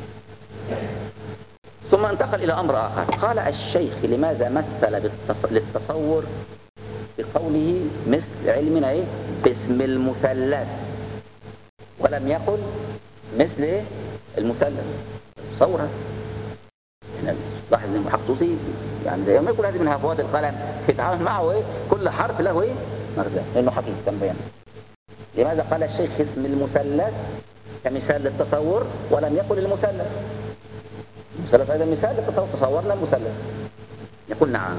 ثم انتقل إلى أمر آخر. قال الشيخ لماذا مثل للتصور بقوله مثل علمنا إيه؟ باسم المثلث، ولم يقل مثل إيه؟ المثلث. تصورها هنا لاحظ ان المحقق الطوسي يعني زي ما يقول هذه من هفوات القلم يتعامل معه ايه؟ كل حرف له ايه؟ مغزى، لانه حقيقي تنبيا. لماذا قال الشيخ اسم المثلث كمثال للتصور ولم يقل المثلث؟ المثلث ايضا مثال للتصور، تصورنا المثلث. يقول نعم.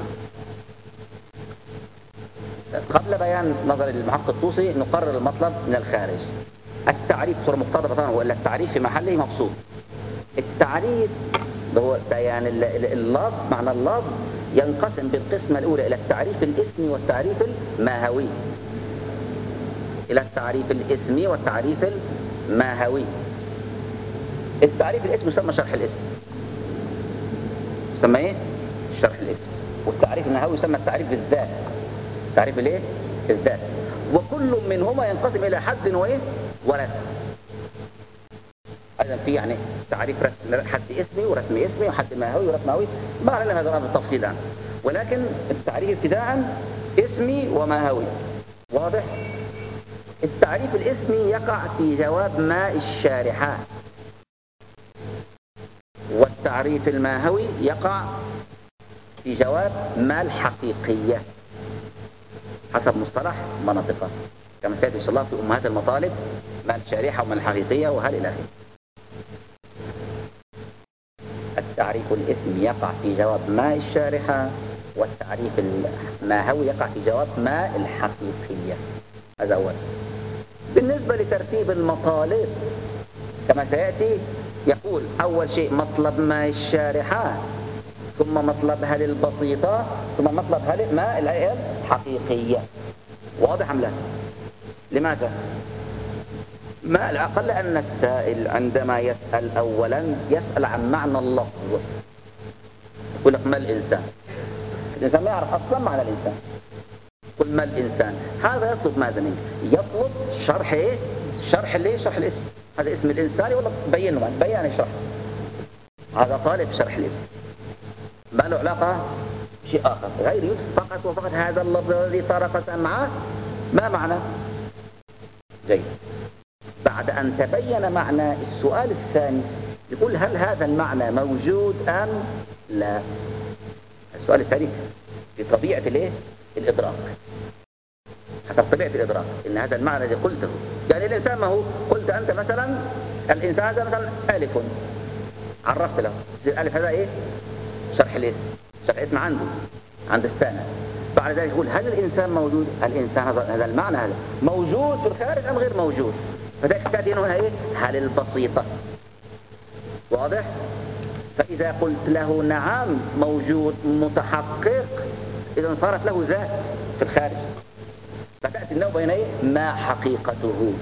قبل بيان نظر المحقق الطوسي نقرر المطلب من الخارج. التعريف صورة مقتضبة طبعا، وإلا التعريف في محله مبسوط. التعريف هو بيان اللفظ، معنى اللفظ ينقسم بالقسمة الأولى إلى التعريف الاسمي والتعريف الماهوي. إلى التعريف الاسمي والتعريف الماهوي. التعريف الاسمي يسمى شرح الاسم، يسمى ايه؟ شرح الاسم. والتعريف الماهوي يسمى التعريف بالذات، تعريف الايه؟ الذات. وكل منهما ينقسم إلى حد وايه؟ ورسم. أيضا في يعني تعريف رسم، حد اسمي ورسم اسمي، وحد ماهوي ورسم ماهوي، ما علينا هذا الأمر بالتفصيل الآن، ولكن التعريف ابتداء اسمي وماهوي. واضح؟ التعريف الاسمي يقع في جواب ما الشارحة، والتعريف الماهوي يقع في جواب ما الحقيقية حسب مصطلح مناطقه، كما سيأتي إن شاء الله في أمهات المطالب، ما الشارحة وما الحقيقية وهل إلى آخره. التعريف الاسمي يقع في جواب ما الشارحة، والتعريف الماهوي يقع في جواب ما الحقيقية. هذا أول. بالنسبة لترتيب المطالب كما سيأتي، يقول أول شيء مطلب ما الشارحة، ثم مطلب هل البسيطة، ثم مطلب هل ما الحقيقية. واضح أم لا؟ لماذا؟ ما الأقل أن السائل عندما يسأل أولا يسأل عن معنى اللفظ. يقول لك ما الإنسان؟ الإنسان ما يعرف أصلا معنى الإنسان. قل ما الإنسان، هذا يطلب ماذا منك؟ يطلب شرح إيه؟ شرح ليه؟ شرح الاسم. هذا اسم الإنسان يقول لك بينه، بيان الشرح. هذا طالب شرح الاسم، ما له علاقة شيء آخر غير يوسف فقط وفقط هذا اللفظ الذي طرقت معه ما معنى. جيد. بعد أن تبين معنى السؤال الثاني يقول هل هذا المعنى موجود أم لا؟ السؤال الثاني في طبيعة الايه؟ الإدراك. حسب طبيعة الإدراك إن هذا المعنى الذي قلته، يعني الإنسان ما هو؟ قلت أنت مثلا الإنسان هذا مثلا ألف، عرفت له الألف هذا إيه؟ شرح الاسم، شرح الاسم عنده عند السامع. بعد ذلك يقول هل الإنسان موجود؟ الإنسان هذا المعنى هذا موجود في الخارج أم غير موجود؟ فذلك تأتي هنا إيه؟ هل البسيطة. واضح؟ فإذا قلت له نعم موجود متحقق إذا صارت له ذات في الخارج، فتأتي النوبة هنا إيه؟ ما حقيقته.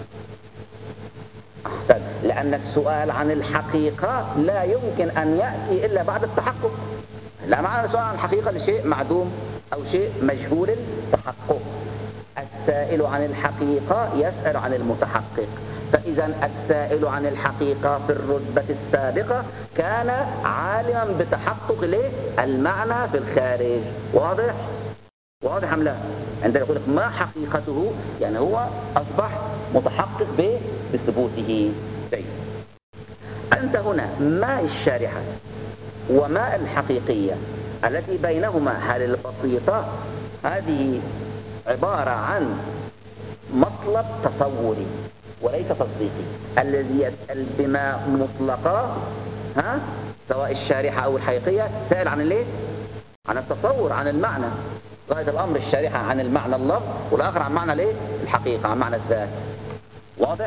أحسن، لأن السؤال عن الحقيقة لا يمكن أن يأتي إلا بعد التحقق. لا معنى السؤال عن الحقيقة لشيء معدوم أو شيء مجهول التحقق. السائل عن الحقيقة يسأل عن المتحقق، فإذا السائل عن الحقيقة في الرتبة السابقة كان عالما بتحقق المعنى في الخارج. واضح؟ واضح أم لا؟ عندما يقول لك ما حقيقته يعني هو أصبح متحقق بثبوته. طيب أنت هنا ماء الشارحة وماء الحقيقية التي بينهما هل البسيطة، هذه عبارة عن مطلب تصوري وليس تصديقي. الذي يسأل بما مطلقة سواء الشارحة أو الحقيقية سأل عن الايه؟ عن التصور، عن المعنى. غاية الأمر الشارحة عن المعنى اللفظ، والآخر عن معنى الايه؟ الحقيقة، عن معنى الذات. واضح؟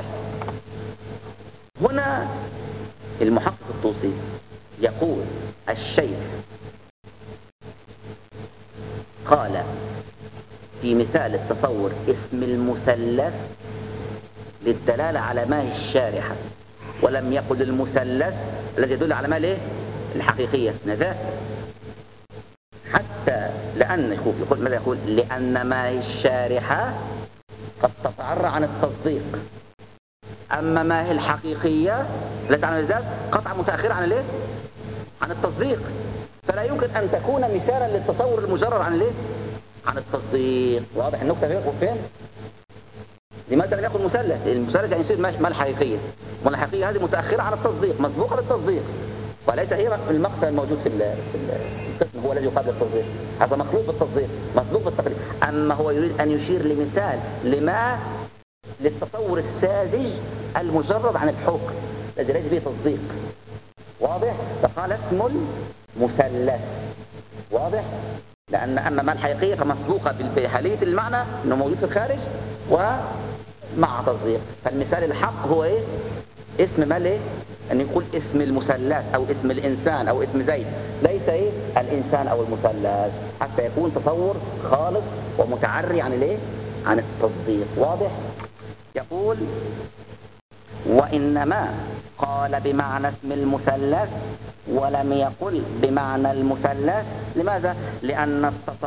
هنا المحقق الطوسي يقول الشيخ قال في مثال التصور اسم المثلث للدلالة على ما هي الشارحة، ولم يقل المثلث الذي يدل على ما الايه؟ الحقيقية ذات. حتى لأن يقول ماذا يقول؟ لأن ما هي الشارحة قد تتعرى عن التصديق، أما ما هي الحقيقية التي عن الذات قطعا متأخرة عن الايه؟ عن التصديق. فلا يمكن أن تكون مثالا للتصور المجرد عن الايه؟ عن التصديق. واضح النقطة فين؟ لماذا لم يكن مثلث؟ المثلث يعني يصير ما الحقيقية، والحقيقية هذه متأخرة عن التصديق، مسبوقة للتصديق، وليس هي المقصد الموجود في القسم هو الذي يقابل التصديق. هذا مخلوق بالتصديق، مسبوق بالتقليد. أما هو يريد أن يشير لمثال لما للتصور الساذج المجرد عن الحكم الذي ليس فيه تصديق. واضح؟ فقال اسم المثلث. واضح؟ لأن أما ما الحقيقية فمسبوقة بحالية المعنى أنه موجود في الخارج ومع تصديق. فالمثال الحق هو إيه؟ اسم ما ليه؟ أن يقول اسم المثلث أو اسم الإنسان أو اسم زيد، ليس إيه؟ الإنسان أو المثلث، حتى يكون تصور خالص ومتعري عن الإيه؟ عن التصديق. واضح؟ يقول وإنما قال بمعنى اسم المثلث ولم يقل بمعنى المثلث. لماذا؟ لأن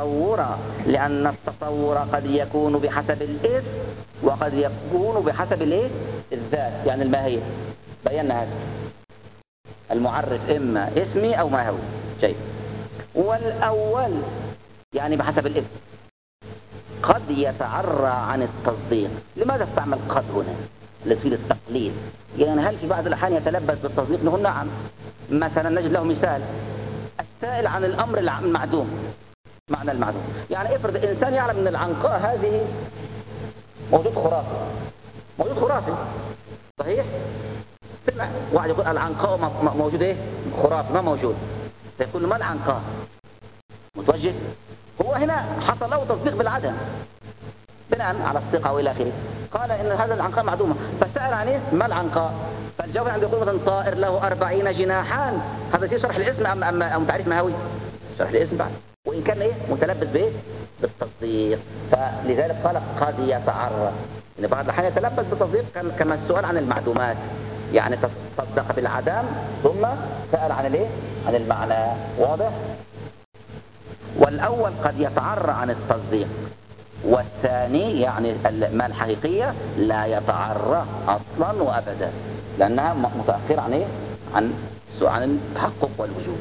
التصور قد يكون بحسب الاسم وقد يكون بحسب الايه؟ الذات، يعني الماهية. بينا هذا المعرف إما اسمي أو ما هو شيء. والأول يعني بحسب الاسم قد يتعرى عن التصديق. لماذا استعمل قد هنا لتفيد التقليل؟ يعني هل في بعض الأحيان يتلبس بالتصديق؟ نقول نعم. مثلا نجد له مثال السائل عن الأمر المعدوم، معنى المعدوم. يعني افرض إنسان يعلم أن العنقاء هذه موجود خرافي، صحيح؟ سمع واحد يقول العنقاء موجود ايه؟ خرافي، ما موجود. فيقول له ما العنقاء؟ متوجه. هو هنا حصل له تصديق بالعدم بناء على الثقة والى اخره. قال ان هذا العنقاء معدومة، فسأل عن ايه؟ ما العنقاء؟ فالجواب عنده يقول مثلا طائر له 40 جناحان. هذا شيء شرح الاسم ام تعريف مهوي؟ شرح الاسم بعد، وان كان ايه؟ متلبس بايه؟ بالتصديق. فلذلك قال قد يتعرى. إن بعض الأحيان يتلبس بتصديق كما السؤال عن المعدومات، يعني تصدق بالعدم ثم سأل عن الايه؟ عن المعنى. واضح؟ والأول قد يتعرى عن التصديق، والثاني يعني ما الحقيقية لا يتعرى أصلا وأبدا، لأنها متأخرة عن ايه؟ عن التحقق والوجود.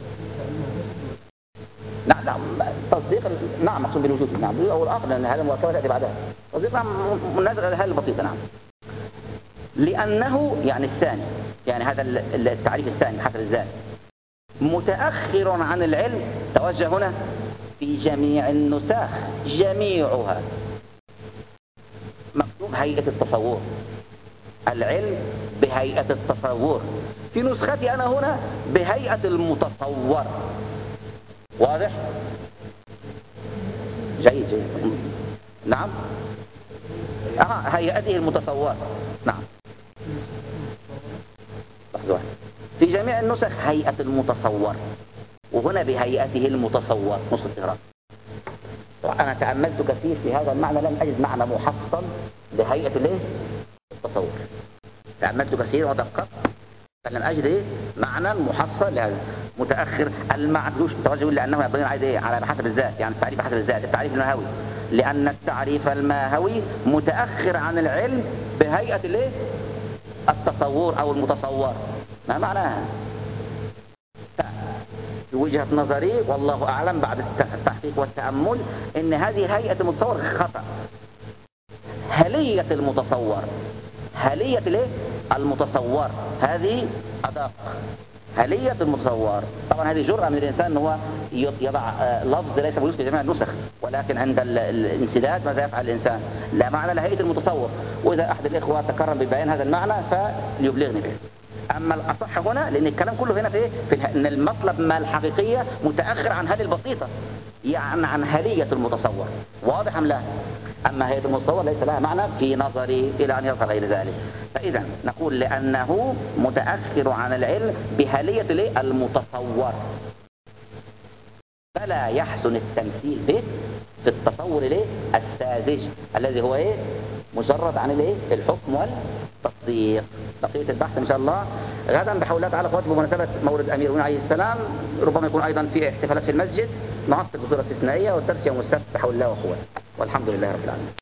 نعم تصديق نعم مقصود بالوجود، نعم أو الآخر، لأن هذا المواكبة تأتي بعدها. تصديق نعم منازع هذه البسيطة. نعم لأنه يعني الثاني، يعني هذا التعريف الثاني حسب الذات متأخر عن العلم. توجه هنا في جميع النسخ جميعها مكتوب هيئة التصور، العلم بهيئة التصور. في نسختي أنا هنا بهيئة المتصور. واضح؟ جيد جيد. نعم هيئته المتصور. نعم لحظة واحدة. في جميع النسخ هيئة المتصور، وهنا بهيئته المتصور نص التهران. أنا تأملت كثير في هذا المعنى، لم أجد معنى محصل لهيئة الايه؟ التصور. تأملت كثير ودققت فلم أجد معنى محصل لهذا. متأخر المعدوش توجه لأنه يبين عايز ايه؟ على حسب الذات، يعني التعريف حسب الذات، التعريف الماهوي، لأن التعريف الماهوي متأخر عن العلم بهيئة الايه؟ التصور أو المتصور. ما معناها؟ في وجهة نظري والله أعلم بعد التحقيق والتأمل إن هذه هيئة المتصور خطأ. هلية المتصور، هلية الايه؟ المتصور هذه أدق. هلية المتصور طبعا هذه جرأة من الإنسان أنه هو يضع لفظ ليس موجود في جميع النسخ، ولكن عند الانسداد ماذا يفعل الإنسان؟ لا معنى لهيئة المتصور، وإذا أحد الإخوة تكرم ببيان هذا المعنى فليبلغني به. أما الأصح هنا لأن الكلام كله هنا في إيه؟ أن المطلب ما الحقيقية متأخر عن هذه البسيطة، يعني عن هلية المتصور. واضح أم لا؟ أما هيئة المتصور ليس لها معنى في نظري إلى أن يصل غير ذلك. فإذا نقول لأنه متأخر عن العلم بهلية المتصور، فلا يحسن التمثيل به في التصور الساذج الذي هو ايه؟ مجرد عن الايه؟ الحكم والتصديق. بقية البحث ان شاء الله غدا بحول الله تعالى اخواتي بمناسبة مولد امير المؤمنين عليه السلام، ربما يكون ايضا في احتفالات في المسجد، نعقد بصورة استثنائية، والدرس يوم السبت بحول الله واخواتي، والحمد لله رب العالمين.